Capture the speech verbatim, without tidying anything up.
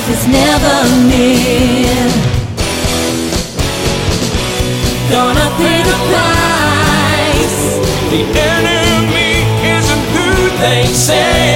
life is never near. Gonna pay the price. The enemy isn't who they say.